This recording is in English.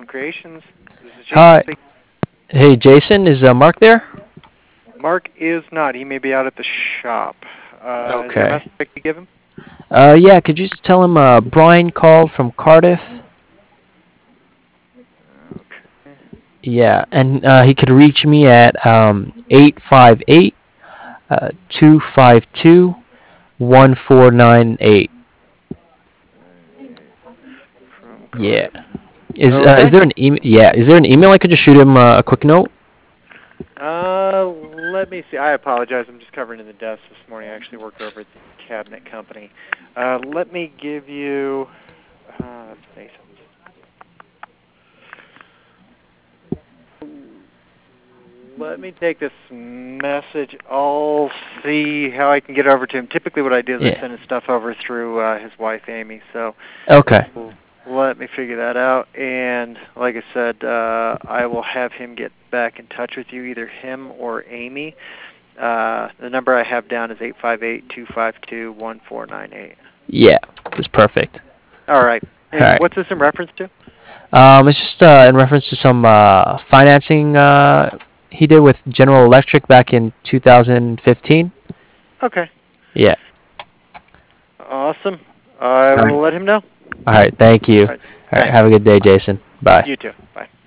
Creations. This is Jason Hi. speaking. Hey, Jason, is Mark there? Mark is not. He may be out at the shop. Is there a Okay. message I could give him? Yeah, could you just tell him Brian called from Cardiff? Okay. Yeah, and he could reach me at 858 252 1498. From Yeah. Cardiff. Is Okay. there an email? Yeah, is there an email I could just shoot him a quick note? Let me see. I apologize. I'm just covering in the desk this morning. I actually work over at the cabinet company. Let me give you. That's Mason's. Let me take this message. I'll see how I can get over to him. Typically, what I do is I Yeah. send his stuff over through his wife, Amy. So Okay. let me figure that out. And like I said, I will have him get back in touch with you, either him or Amy. The number I have down is 858-252-1498. Yeah, that's perfect. All right. All And right. what's this in reference to? It's just in reference to some financing he did with General Electric back in 2015. Okay. Yeah. Awesome. I All will right. let him know. All right. Thank you. All right. All right. Thanks. Have a good day, Jason. Bye. You too. Bye.